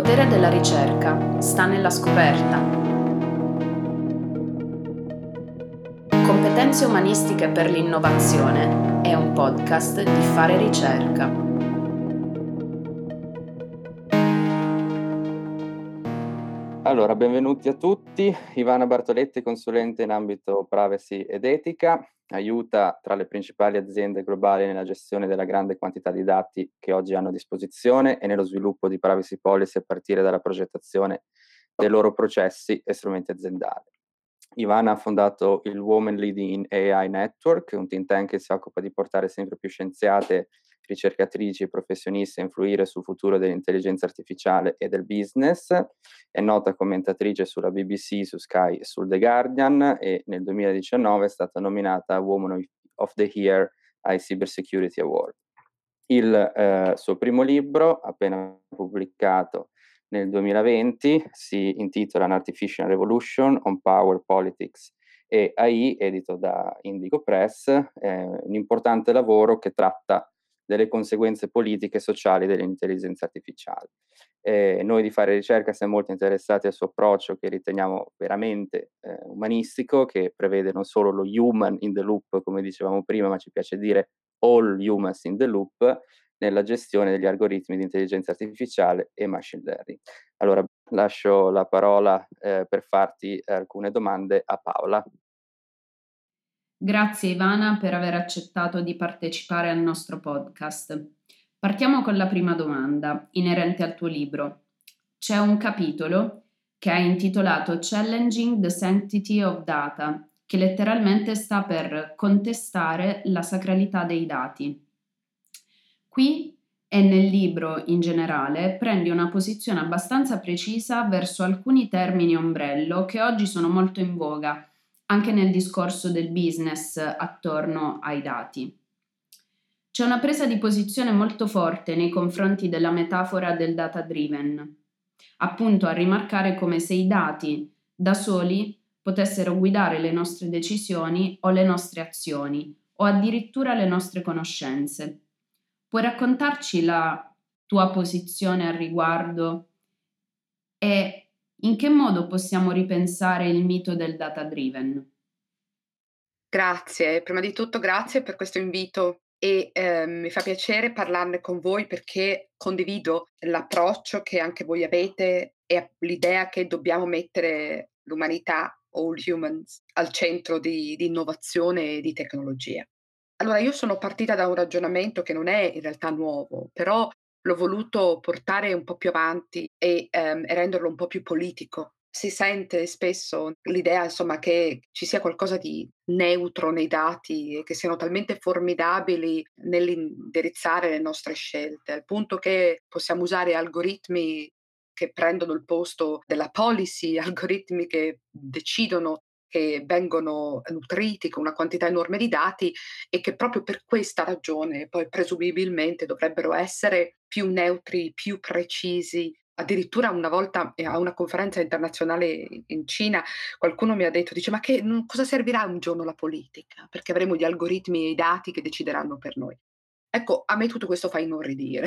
potere della ricerca sta nella scoperta. Competenze umanistiche per l'innovazione è un podcast di Fare Ricerca. Allora, benvenuti a tutti. Ivana Bartoletti, consulente in ambito privacy ed etica, aiuta tra le principali aziende globali nella gestione della grande quantità di dati che oggi hanno a disposizione e nello sviluppo di privacy policy a partire dalla progettazione dei loro processi e strumenti aziendali. Ivana ha fondato il Women Leading in AI Network, un think tank che si occupa di portare sempre più scienziate, ricercatrici e professioniste a influire sul futuro dell'intelligenza artificiale e del business. È nota commentatrice sulla BBC, su Sky e sul The Guardian e nel 2019 è stata nominata Woman of the Year ai Cyber Security Award. Il suo primo libro, appena pubblicato nel 2020, si intitola An Artificial Revolution on Power, Politics e AI, edito da Indigo Press, un importante lavoro che tratta delle conseguenze politiche e sociali dell'intelligenza artificiale. Noi di Fare Ricerca siamo molto interessati al suo approccio, che riteniamo veramente umanistico, che prevede non solo lo human in the loop, come dicevamo prima, ma ci piace dire all humans in the loop, nella gestione degli algoritmi di intelligenza artificiale e machine learning. Allora, lascio la parola per farti alcune domande a Paola. Grazie Ivana per aver accettato di partecipare al nostro podcast. Partiamo con la prima domanda, inerente al tuo libro. C'è un capitolo che hai intitolato Challenging the Sanctity of Data, che letteralmente sta per contestare la sacralità dei dati. Qui e nel libro in generale prendi una posizione abbastanza precisa verso alcuni termini ombrello che oggi sono molto in voga, anche nel discorso del business attorno ai dati. C'è una presa di posizione molto forte nei confronti della metafora del data driven, appunto a rimarcare come se i dati da soli potessero guidare le nostre decisioni o le nostre azioni o addirittura le nostre conoscenze. Puoi raccontarci la tua posizione al riguardo e in che modo possiamo ripensare il mito del data driven? Grazie, prima di tutto grazie per questo invito e mi fa piacere parlarne con voi perché condivido l'approccio che anche voi avete e l'idea che dobbiamo mettere l'umanità, all humans, al centro di innovazione e di tecnologia. Allora, io sono partita da un ragionamento che non è in realtà nuovo, però l'ho voluto portare un po' più avanti e renderlo un po' più politico. Si sente spesso l'idea, insomma, che ci sia qualcosa di neutro nei dati e che siano talmente formidabili nell'indirizzare le nostre scelte, al punto che possiamo usare algoritmi che prendono il posto della policy, algoritmi che decidono, che vengono nutriti con una quantità enorme di dati e che proprio per questa ragione poi presumibilmente dovrebbero essere più neutri, più precisi. Addirittura una volta, a una conferenza internazionale in Cina, qualcuno mi ha detto, dice: "Ma cosa servirà un giorno la politica? Perché avremo gli algoritmi e i dati che decideranno per noi". Ecco, a me tutto questo fa inorridire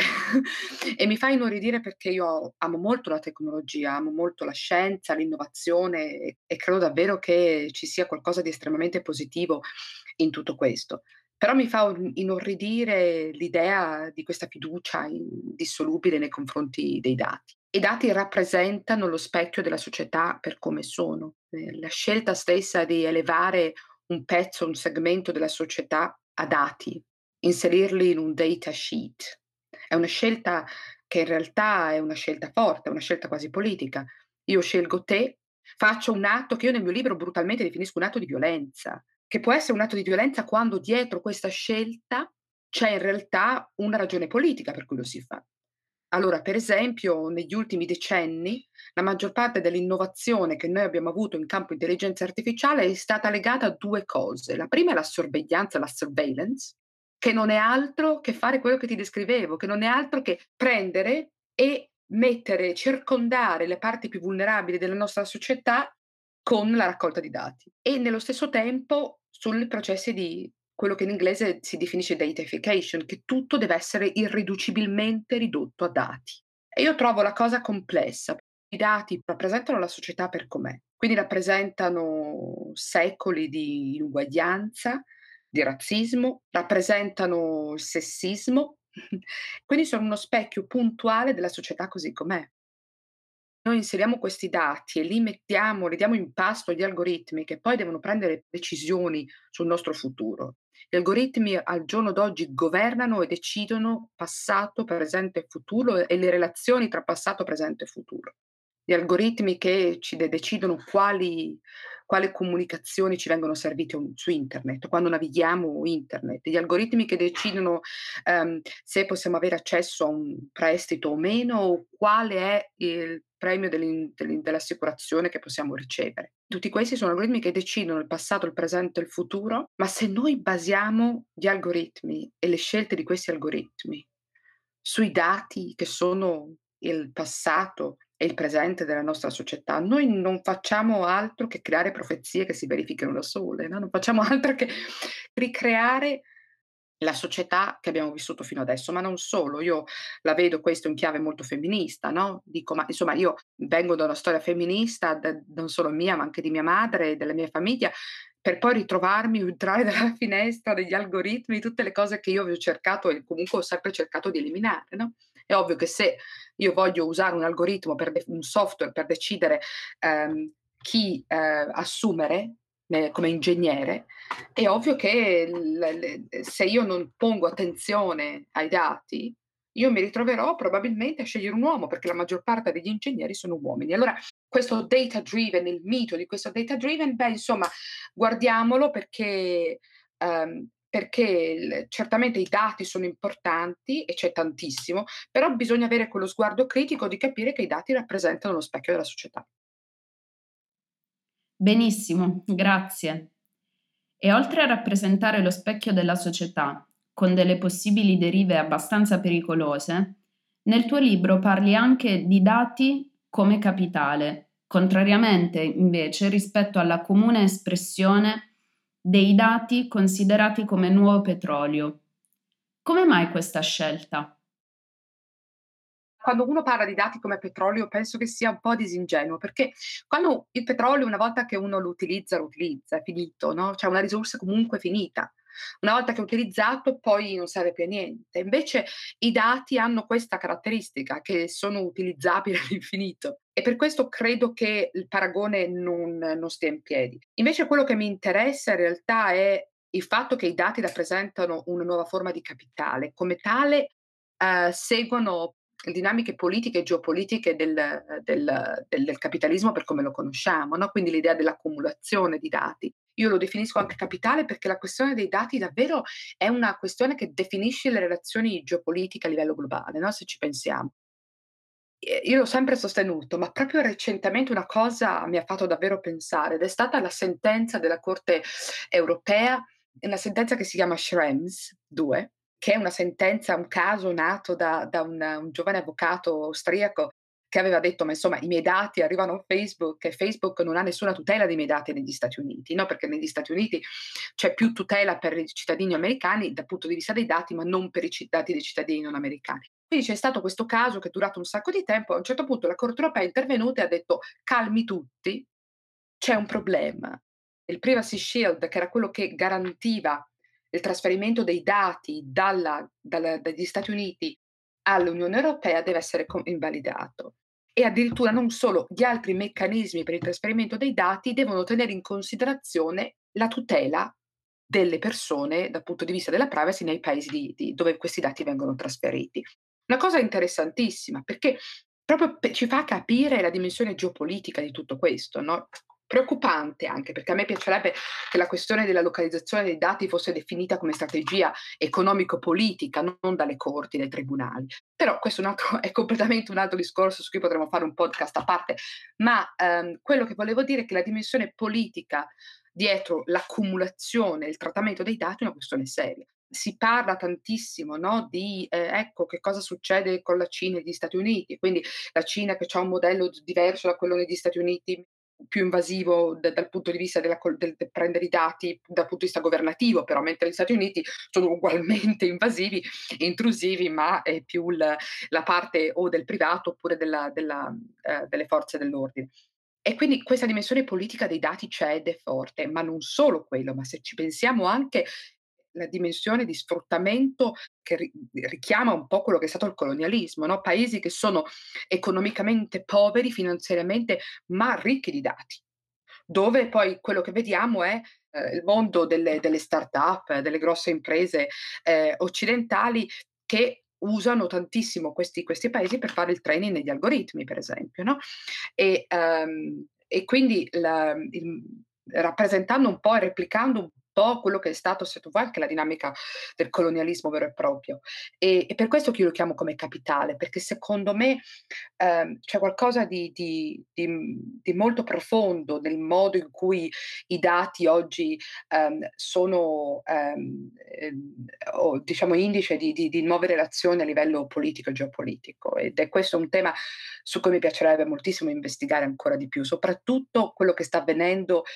e mi fa inorridire perché io amo molto la tecnologia, amo molto la scienza, l'innovazione e credo davvero che ci sia qualcosa di estremamente positivo in tutto questo. Però mi fa inorridire l'idea di questa fiducia indissolubile nei confronti dei dati. I dati rappresentano lo specchio della società per come sono. La scelta stessa di elevare un pezzo, un segmento della società a dati, inserirli in un data sheet. È una scelta che in realtà è una scelta forte, è una scelta quasi politica. Io scelgo te, faccio un atto che io nel mio libro brutalmente definisco un atto di violenza, che può essere un atto di violenza quando dietro questa scelta c'è in realtà una ragione politica per cui lo si fa. Allora, per esempio, negli ultimi decenni, la maggior parte dell'innovazione che noi abbiamo avuto in campo intelligenza artificiale è stata legata a 2 cose. La prima è la sorveglianza, la surveillance, che non è altro che fare quello che ti descrivevo, che non è altro che prendere e mettere, circondare le parti più vulnerabili della nostra società con la raccolta di dati e nello stesso tempo sul processi di quello che in inglese si definisce datafication, che tutto deve essere irriducibilmente ridotto a dati. E io trovo la cosa complessa. I dati rappresentano la società per com'è, quindi rappresentano secoli di inuguaglianza, di razzismo, rappresentano il sessismo, quindi sono uno specchio puntuale della società così com'è. Noi inseriamo questi dati e li diamo in pasto agli algoritmi che poi devono prendere decisioni sul nostro futuro. Gli algoritmi al giorno d'oggi governano e decidono passato, presente e futuro e le relazioni tra passato, presente e futuro. Gli algoritmi che ci decidono quali comunicazioni ci vengono servite su internet, quando navighiamo internet, gli algoritmi che decidono se possiamo avere accesso a un prestito o meno, o quale è il premio dell'assicurazione che possiamo ricevere. Tutti questi sono algoritmi che decidono il passato, il presente e il futuro, ma se noi basiamo gli algoritmi e le scelte di questi algoritmi sui dati che sono il passato e il presente della nostra società, noi non facciamo altro che creare profezie che si verificano da sole, no, non facciamo altro che ricreare la società che abbiamo vissuto fino adesso, ma non solo. Io la vedo questo in chiave molto femminista, no, dico ma insomma io vengo da una storia femminista, non solo mia, ma anche di mia madre e della mia famiglia, per poi ritrovarmi, entrare dalla finestra degli algoritmi, tutte le cose che io avevo cercato e comunque ho sempre cercato di eliminare, no. È ovvio che se io voglio usare un algoritmo un software per decidere, chi, assumere, come ingegnere, è ovvio che se io non pongo attenzione ai dati, io mi ritroverò probabilmente a scegliere un uomo, perché la maggior parte degli ingegneri sono uomini. Allora questo data driven, il mito di questo data driven, beh insomma guardiamolo perché certamente i dati sono importanti e c'è tantissimo, però bisogna avere quello sguardo critico di capire che i dati rappresentano lo specchio della società. Benissimo, grazie. E oltre a rappresentare lo specchio della società, con delle possibili derive abbastanza pericolose, nel tuo libro parli anche di dati come capitale, contrariamente invece rispetto alla comune espressione dei dati considerati come nuovo petrolio. Come mai questa scelta? Quando uno parla di dati come petrolio penso che sia un po' disingenuo, perché quando il petrolio una volta che uno lo utilizza, è finito, no, cioè una risorsa comunque finita. Una volta che è utilizzato poi non serve più a niente. Invece i dati hanno questa caratteristica, che sono utilizzabili all'infinito e per questo credo che il paragone non stia in piedi. Invece quello che mi interessa in realtà è il fatto che i dati rappresentano una nuova forma di capitale. Come tale, seguono dinamiche politiche e geopolitiche del capitalismo per come lo conosciamo, no, quindi l'idea dell'accumulazione di dati. Io lo definisco anche capitale perché la questione dei dati davvero è una questione che definisce le relazioni geopolitiche a livello globale, no, se ci pensiamo. Io l'ho sempre sostenuto, ma proprio recentemente una cosa mi ha fatto davvero pensare ed è stata la sentenza della Corte europea, una sentenza che si chiama Schrems 2, che è una sentenza, un caso nato da un giovane avvocato austriaco che aveva detto: "Ma insomma i miei dati arrivano a Facebook e Facebook non ha nessuna tutela dei miei dati negli Stati Uniti", no, perché negli Stati Uniti c'è più tutela per i cittadini americani dal punto di vista dei dati, ma non per i dati dei cittadini non americani. Quindi c'è stato questo caso che è durato un sacco di tempo, a un certo punto la Corte europea è intervenuta e ha detto: "Calmi tutti, c'è un problema". Il Privacy Shield, che era quello che garantiva il trasferimento dei dati dagli Stati Uniti all'Unione Europea, deve essere invalidato. E addirittura non solo, gli altri meccanismi per il trasferimento dei dati devono tenere in considerazione la tutela delle persone dal punto di vista della privacy nei paesi dove questi dati vengono trasferiti. Una cosa interessantissima, perché proprio ci fa capire la dimensione geopolitica di tutto questo, no, preoccupante anche, perché a me piacerebbe che la questione della localizzazione dei dati fosse definita come strategia economico-politica, non dalle corti, dai tribunali. Però questo è un altro è completamente un altro discorso su cui potremmo fare un podcast a parte, ma, quello che volevo dire è che la dimensione politica dietro l'accumulazione, il trattamento dei dati è una questione seria. Si parla tantissimo, no, di, ecco, che cosa succede con la Cina e gli Stati Uniti, quindi la Cina che c'ha un modello diverso da quello negli Stati Uniti più invasivo dal punto di vista del prendere i dati dal punto di vista governativo, però mentre gli Stati Uniti sono ugualmente invasivi e intrusivi, ma è più la parte o del privato oppure delle forze dell'ordine. E quindi questa dimensione politica dei dati c'è ed è forte, ma non solo quello, ma se ci pensiamo anche la dimensione di sfruttamento che richiama un po' quello che è stato il colonialismo, no, paesi che sono economicamente poveri finanziariamente, ma ricchi di dati, dove poi quello che vediamo è, il mondo delle start-up, delle grosse imprese, occidentali che usano tantissimo questi paesi per fare il training degli algoritmi, per esempio, no, e quindi rappresentando un po' e replicando un po' quello che è stato, se tu vuoi, anche la dinamica del colonialismo vero e proprio. E per questo che io lo chiamo come capitale, perché secondo me, c'è qualcosa di molto profondo nel modo in cui i dati oggi, sono, o diciamo indice di nuove relazioni a livello politico e geopolitico, ed è questo un tema su cui mi piacerebbe moltissimo investigare ancora di più, soprattutto quello che sta avvenendo,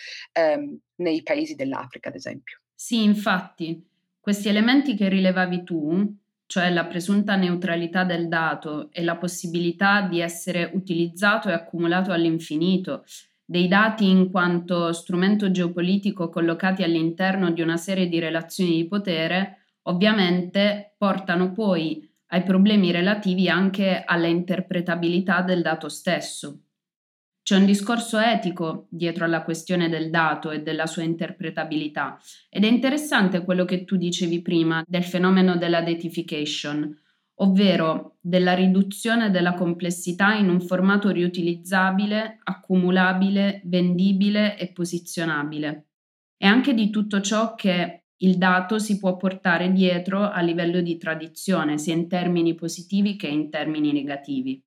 nei paesi dell'Africa, ad esempio. Sì, infatti, questi elementi che rilevavi tu, cioè la presunta neutralità del dato e la possibilità di essere utilizzato e accumulato all'infinito, dei dati in quanto strumento geopolitico collocati all'interno di una serie di relazioni di potere, ovviamente portano poi ai problemi relativi anche alla interpretabilità del dato stesso. C'è un discorso etico dietro alla questione del dato e della sua interpretabilità ed è interessante quello che tu dicevi prima del fenomeno della datification, ovvero della riduzione della complessità in un formato riutilizzabile, accumulabile, vendibile e posizionabile. E anche di tutto ciò che il dato si può portare dietro a livello di tradizione, sia in termini positivi che in termini negativi.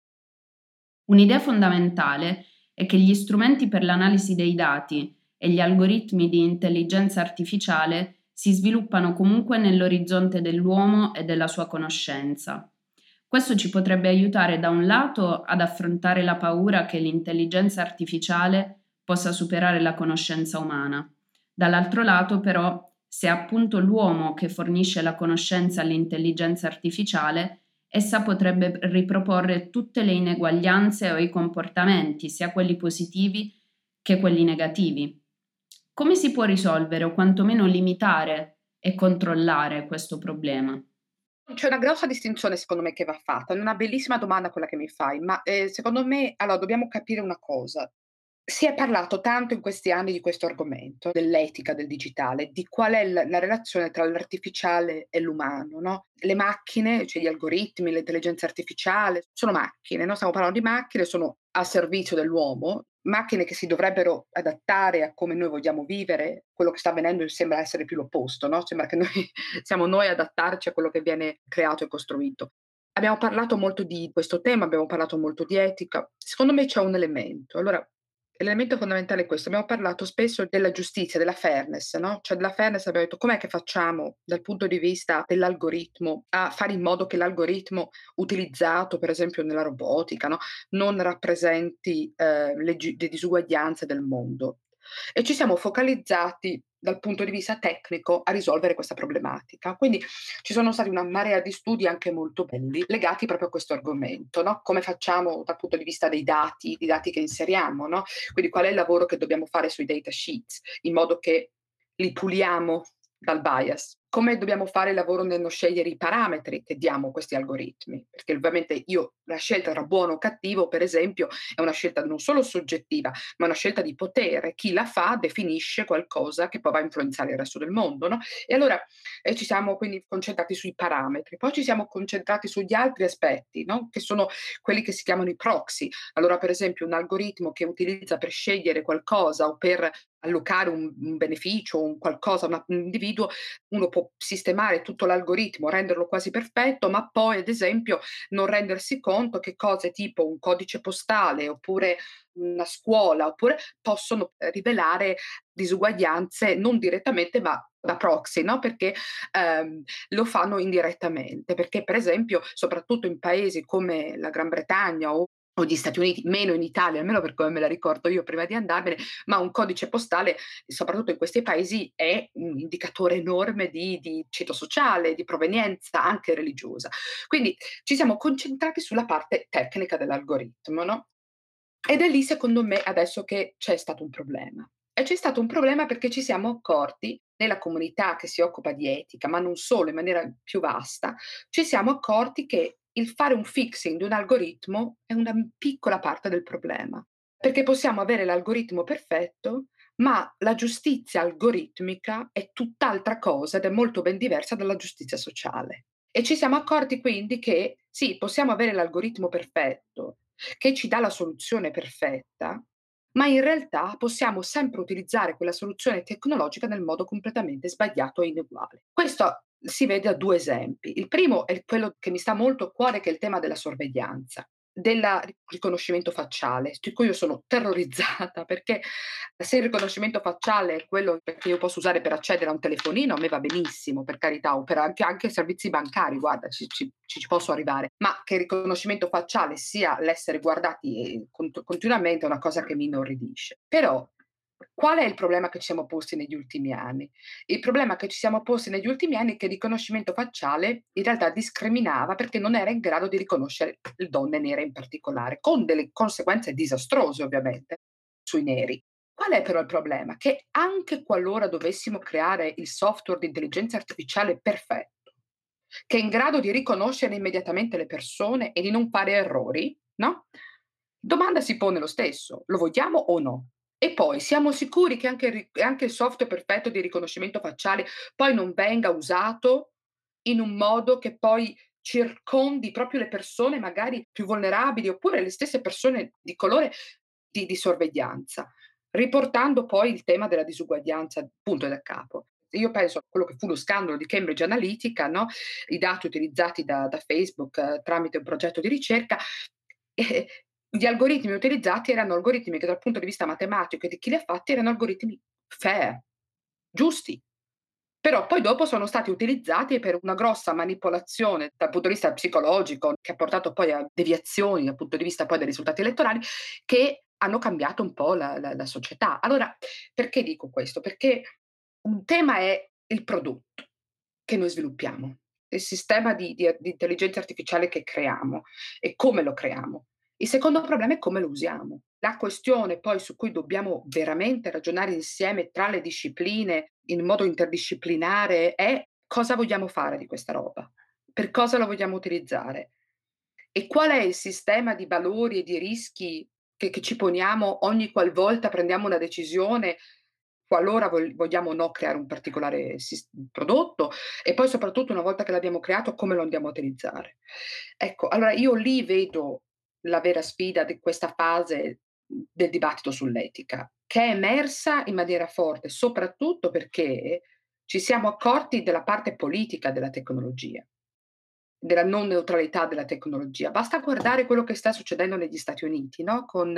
Un'idea fondamentale è che gli strumenti per l'analisi dei dati e gli algoritmi di intelligenza artificiale si sviluppano comunque nell'orizzonte dell'uomo e della sua conoscenza. Questo ci potrebbe aiutare da un lato ad affrontare la paura che l'intelligenza artificiale possa superare la conoscenza umana. Dall'altro lato, però, se è appunto l'uomo che fornisce la conoscenza all'intelligenza artificiale, essa potrebbe riproporre tutte le ineguaglianze o i comportamenti, sia quelli positivi che quelli negativi. Come si può risolvere o quantomeno limitare e controllare questo problema? C'è una grossa distinzione secondo me che va fatta. È una bellissima domanda quella che mi fai, ma, secondo me allora dobbiamo capire una cosa. Si è parlato tanto in questi anni di questo argomento, dell'etica del digitale, di qual è la relazione tra l'artificiale e l'umano, no, le macchine, cioè gli algoritmi, l'intelligenza artificiale, sono macchine, no, stiamo parlando di macchine, sono a servizio dell'uomo, macchine che si dovrebbero adattare a come noi vogliamo vivere. Quello che sta avvenendo sembra essere più l'opposto, no, sembra che noi siamo noi ad adattarci a quello che viene creato e costruito. Abbiamo parlato molto di questo tema, abbiamo parlato molto di etica. Secondo me c'è un elemento. Allora, l'elemento fondamentale è questo. Abbiamo parlato spesso della giustizia, della fairness, no, cioè della fairness abbiamo detto: com'è che facciamo dal punto di vista dell'algoritmo a fare in modo che l'algoritmo utilizzato, per esempio nella robotica, no, non rappresenti, le disuguaglianze del mondo. E ci siamo focalizzati dal punto di vista tecnico a risolvere questa problematica. Quindi ci sono stati una marea di studi anche molto belli legati proprio a questo argomento, no, come facciamo dal punto di vista dei dati, i dati che inseriamo, no, quindi qual è il lavoro che dobbiamo fare sui data sheets, in modo che li puliamo dal bias. Come dobbiamo fare il lavoro nello scegliere i parametri che diamo a questi algoritmi, perché ovviamente la scelta tra buono o cattivo, per esempio, è una scelta non solo soggettiva, ma una scelta di potere. Chi la fa definisce qualcosa che poi va a influenzare il resto del mondo, no, e allora, ci siamo quindi concentrati sui parametri, poi ci siamo concentrati sugli altri aspetti, no, che sono quelli che si chiamano i proxy. Allora, per esempio, un algoritmo che utilizza per scegliere qualcosa o per allocare un beneficio, un qualcosa, un individuo, uno può sistemare tutto l'algoritmo, renderlo quasi perfetto, ma poi ad esempio non rendersi conto che cose tipo un codice postale, oppure una scuola, oppure possono, rivelare disuguaglianze non direttamente, ma da proxy, no, perché, lo fanno indirettamente. Perché per esempio, soprattutto in paesi come la Gran Bretagna o o gli Stati Uniti, meno in Italia, almeno per come me la ricordo io prima di andarmene, ma un codice postale, soprattutto in questi paesi, è un indicatore enorme di ceto sociale, di provenienza anche religiosa. Quindi ci siamo concentrati sulla parte tecnica dell'algoritmo, no? Ed è lì secondo me adesso che c'è stato un problema. E c'è stato un problema perché ci siamo accorti, nella comunità che si occupa di etica, ma non solo, in maniera più vasta, ci siamo accorti che il fare un fixing di un algoritmo è una piccola parte del problema. Perché possiamo avere l'algoritmo perfetto, ma la giustizia algoritmica è tutt'altra cosa ed è molto ben diversa dalla giustizia sociale. E ci siamo accorti quindi che sì, possiamo avere l'algoritmo perfetto, che ci dà la soluzione perfetta, ma in realtà possiamo sempre utilizzare quella soluzione tecnologica nel modo completamente sbagliato e ineguale. Questo si vede a 2 esempi. Il primo è quello che mi sta molto a cuore, che è il tema della sorveglianza, della riconoscimento facciale, di cui io sono terrorizzata perché se il riconoscimento facciale è quello che io posso usare per accedere a un telefonino, a me va benissimo, per carità, o per anche servizi bancari, guarda, ci posso arrivare, ma che il riconoscimento facciale sia l'essere guardati continuamente è una cosa che mi inorridisce. Però qual è il problema che ci siamo posti negli ultimi anni? Il problema che ci siamo posti negli ultimi anni è che il riconoscimento facciale in realtà discriminava perché non era in grado di riconoscere le donne nere in particolare, con delle conseguenze disastrose ovviamente sui neri. Qual è però il problema? Che anche qualora dovessimo creare il software di intelligenza artificiale perfetto, che è in grado di riconoscere immediatamente le persone e di non fare errori, no? Domanda si pone lo stesso: lo vogliamo o no? E poi siamo sicuri che anche il software perfetto di riconoscimento facciale poi non venga usato in un modo che poi circondi proprio le persone magari più vulnerabili, oppure le stesse persone di colore di sorveglianza, riportando poi il tema della disuguaglianza punto e da capo. Io penso a quello che fu lo scandalo di Cambridge Analytica, no, i dati utilizzati da Facebook, tramite un progetto di ricerca, e gli algoritmi utilizzati erano algoritmi che dal punto di vista matematico e di chi li ha fatti erano algoritmi fair, giusti. Però poi dopo sono stati utilizzati per una grossa manipolazione dal punto di vista psicologico, che ha portato poi a deviazioni dal punto di vista poi dei risultati elettorali, che hanno cambiato un po' la società. Allora, perché dico questo? Perché un tema è il prodotto che noi sviluppiamo, il sistema di intelligenza artificiale che creiamo e come lo creiamo. Il secondo problema è come lo usiamo. La questione poi su cui dobbiamo veramente ragionare insieme tra le discipline, in modo interdisciplinare, è cosa vogliamo fare di questa roba? Per cosa la vogliamo utilizzare? E qual è il sistema di valori e di rischi che ci poniamo ogni qualvolta prendiamo una decisione, qualora vogliamo o no creare un particolare prodotto, e poi soprattutto una volta che l'abbiamo creato come lo andiamo a utilizzare. Ecco, allora io lì vedo la vera sfida di questa fase del dibattito sull'etica, che è emersa in maniera forte, soprattutto perché ci siamo accorti della parte politica della tecnologia, della non neutralità della tecnologia. Basta guardare quello che sta succedendo negli Stati Uniti, no, con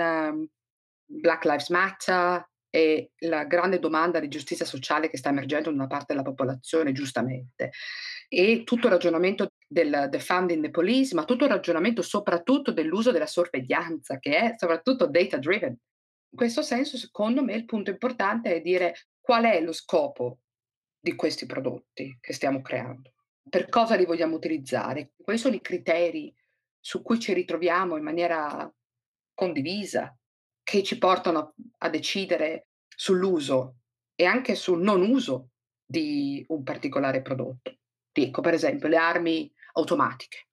Black Lives Matter e la grande domanda di giustizia sociale che sta emergendo in una parte della popolazione, giustamente. E tutto il ragionamento del defunding the police, ma tutto il ragionamento soprattutto dell'uso della sorveglianza, che è soprattutto data driven. In questo senso, secondo me, il punto importante è dire qual è lo scopo di questi prodotti che stiamo creando, per cosa li vogliamo utilizzare, quali sono i criteri su cui ci ritroviamo in maniera condivisa, che ci portano a decidere sull'uso e anche sul non uso di un particolare prodotto. Dico, per esempio, le armi automatiche.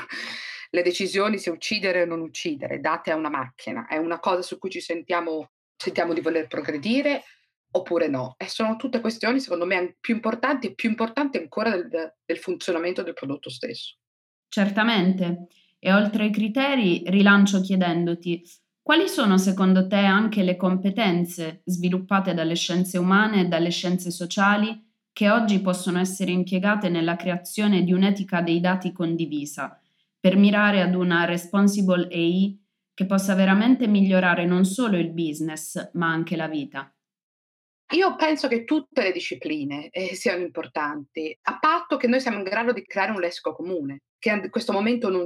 Le decisioni se uccidere o non uccidere, date a una macchina, è una cosa su cui sentiamo di voler progredire oppure no? E sono tutte questioni, secondo me, più importanti ancora del funzionamento del prodotto stesso. Certamente. E oltre ai criteri, rilancio chiedendoti quali sono secondo te anche le competenze sviluppate dalle scienze umane e dalle scienze sociali che oggi possono essere impiegate nella creazione di un'etica dei dati condivisa, per mirare ad una responsible AI che possa veramente migliorare non solo il business, ma anche la vita. Io penso che tutte le discipline, siano importanti, a patto che noi siamo in grado di creare un lessico comune, che in questo momento non c'è.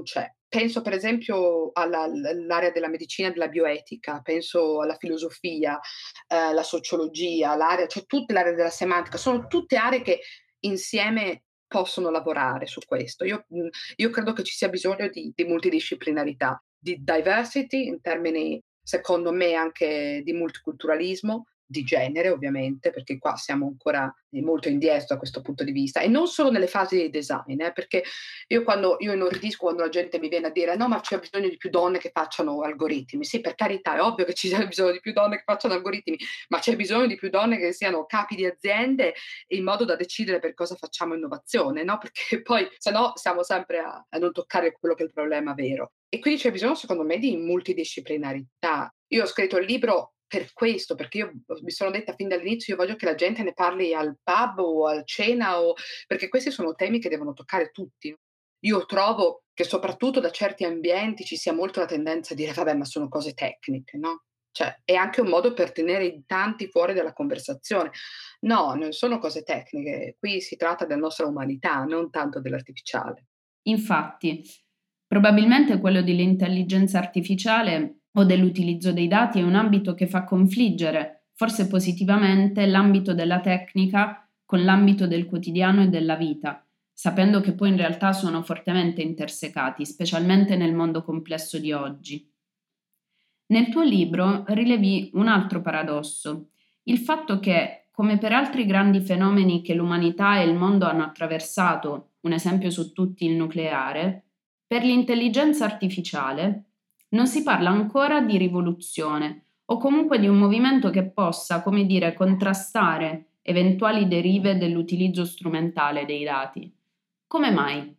Penso per esempio all'area della medicina e della bioetica, penso alla filosofia, la sociologia, cioè tutte l'area della semantica, sono tutte aree che insieme possono lavorare su questo. Io credo che ci sia bisogno di multidisciplinarità, di diversity in termini, secondo me, anche di multiculturalismo, di genere ovviamente, perché qua siamo ancora molto indietro da questo punto di vista, e non solo nelle fasi di design, perché io inorridisco quando la gente mi viene a dire: "No, ma c'è bisogno di più donne che facciano algoritmi". Sì, per carità, è ovvio che ci sia bisogno di più donne che facciano algoritmi, ma c'è bisogno di più donne che siano capi di aziende in modo da decidere per cosa facciamo innovazione, no, perché poi se no siamo sempre a non toccare quello che è il problema vero. E quindi c'è bisogno secondo me di multidisciplinarità. Io ho scritto il libro per questo, perché io mi sono detta fin dall'inizio: io voglio che la gente ne parli al pub o a cena, perché questi sono temi che devono toccare tutti. Io trovo che soprattutto da certi ambienti ci sia molto la tendenza a dire: "Vabbè, ma sono cose tecniche", no, cioè è anche un modo per tenere in tanti fuori dalla conversazione. No, non sono cose tecniche, qui si tratta della nostra umanità, non tanto dell'artificiale. Infatti, probabilmente quello dell'intelligenza artificiale o dell'utilizzo dei dati è un ambito che fa confliggere, forse positivamente, l'ambito della tecnica con l'ambito del quotidiano e della vita, sapendo che poi in realtà sono fortemente intersecati, specialmente nel mondo complesso di oggi. Nel tuo libro rilevi un altro paradosso, il fatto che, come per altri grandi fenomeni che l'umanità e il mondo hanno attraversato, un esempio su tutti il nucleare, per l'intelligenza artificiale non si parla ancora di rivoluzione o comunque di un movimento che possa, come dire, contrastare eventuali derive dell'utilizzo strumentale dei dati. Come mai?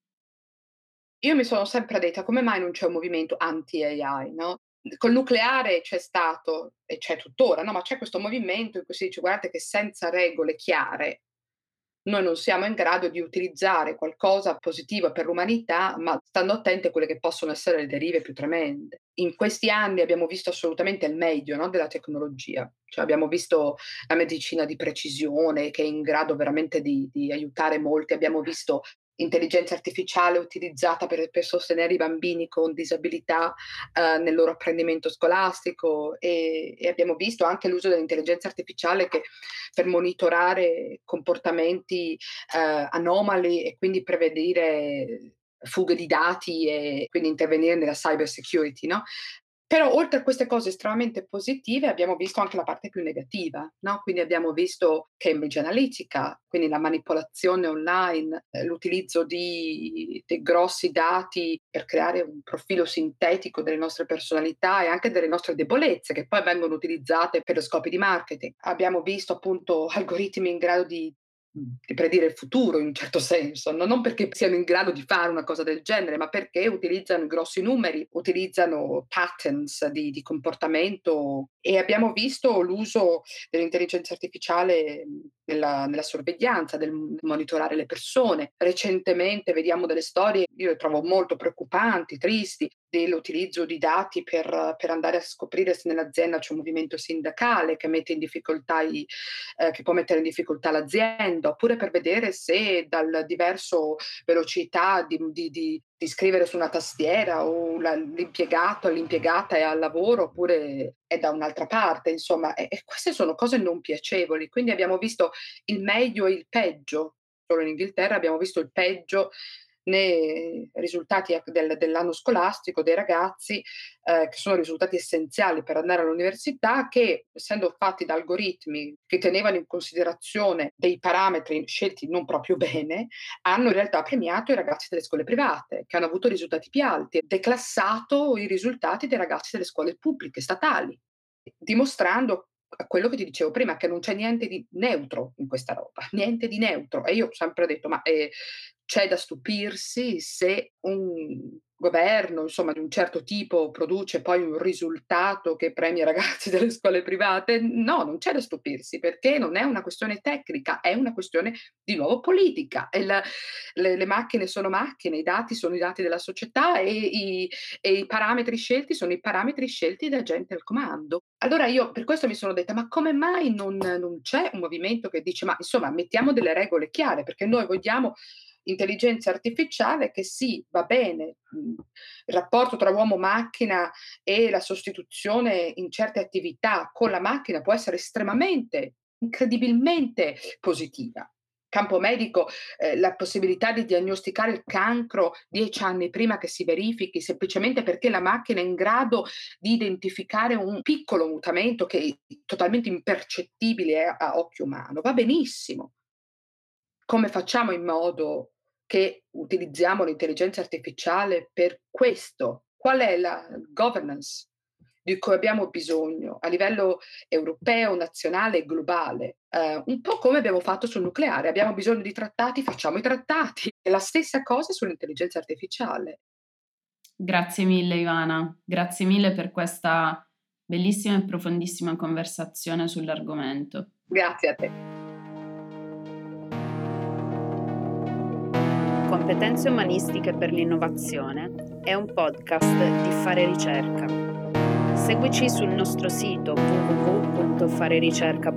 Io mi sono sempre detta: come mai non c'è un movimento anti-AI, no, col nucleare c'è stato e c'è tuttora, no, ma c'è questo movimento in cui si dice: "Guardate che senza regole chiare noi non siamo in grado di utilizzare qualcosa positivo per l'umanità, ma stando attenti a quelle che possono essere le derive più tremende". In questi anni abbiamo visto assolutamente il meglio, no, della tecnologia, cioè abbiamo visto la medicina di precisione che è in grado veramente di aiutare molti, abbiamo visto intelligenza artificiale utilizzata per sostenere i bambini con disabilità, nel loro apprendimento scolastico, e abbiamo visto anche l'uso dell'intelligenza artificiale che per monitorare comportamenti, anomali e quindi prevedere fughe di dati e quindi intervenire nella cyber security, no, però oltre a queste cose estremamente positive abbiamo visto anche la parte più negativa, no, quindi abbiamo visto Cambridge Analytica, quindi la manipolazione online, l'utilizzo di dei grossi dati per creare un profilo sintetico delle nostre personalità e anche delle nostre debolezze, che poi vengono utilizzate per scopi di marketing. Abbiamo visto appunto algoritmi in grado di predire il futuro in un certo senso, non perché siano in grado di fare una cosa del genere, ma perché utilizzano grossi numeri, utilizzano patterns di comportamento, e abbiamo visto l'uso dell'intelligenza artificiale nella sorveglianza, del monitorare le persone. Recentemente vediamo delle storie, io le trovo molto preoccupanti, tristi, dell'utilizzo di dati per andare a scoprire se nell'azienda c'è un movimento sindacale che mette in difficoltà che può mettere in difficoltà l'azienda, oppure per vedere se dal diverso velocità di scrivere su una tastiera o l'impiegato, l'impiegata è al lavoro oppure è da un'altra parte, insomma, e queste sono cose non piacevoli. Quindi abbiamo visto il meglio e il peggio. Solo in Inghilterra abbiamo visto il peggio nei risultati dell'anno scolastico dei ragazzi, che sono risultati essenziali per andare all'università, che essendo fatti da algoritmi che tenevano in considerazione dei parametri scelti non proprio bene, hanno in realtà premiato i ragazzi delle scuole private, che hanno avuto risultati più alti, e declassato i risultati dei ragazzi delle scuole pubbliche, statali, dimostrando quello che ti dicevo prima, che non c'è niente di neutro in questa roba, niente di neutro. E io ho sempre detto: "Ma, c'è da stupirsi se un governo, insomma, di un certo tipo produce poi un risultato che premia i ragazzi delle scuole private? No, non c'è da stupirsi, perché non è una questione tecnica, è una questione di nuovo politica. E le macchine sono macchine, i dati sono i dati della società e i parametri scelti sono i parametri scelti da gente al comando". Allora io per questo mi sono detta: "Ma come mai non c'è un movimento che dice: "Ma insomma mettiamo delle regole chiare, perché noi vogliamo intelligenza artificiale che sì, va bene, il rapporto tra uomo-macchina e la sostituzione in certe attività con la macchina può essere estremamente, incredibilmente positiva. Campo medico, la possibilità di diagnosticare il cancro 10 anni prima che si verifichi, semplicemente perché la macchina è in grado di identificare un piccolo mutamento che è totalmente impercettibile a occhio umano, va benissimo. Come facciamo in modo che utilizziamo l'intelligenza artificiale per questo? Qual è la governance di cui abbiamo bisogno a livello europeo, nazionale e globale? Un po' come abbiamo fatto sul nucleare, abbiamo bisogno di trattati, facciamo i trattati. È la stessa cosa sull'intelligenza artificiale. Grazie mille Ivana, grazie mille per questa bellissima e profondissima conversazione sull'argomento. Grazie a te. Competenze umanistiche per l'innovazione è un podcast di Fare Ricerca. Seguici sul nostro sito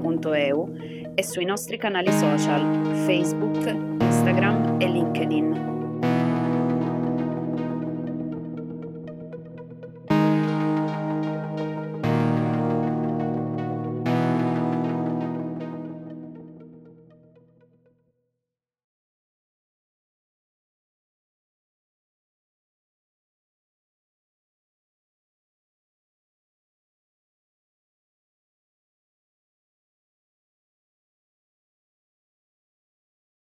www.farericerca.eu e sui nostri canali social Facebook, Instagram e LinkedIn.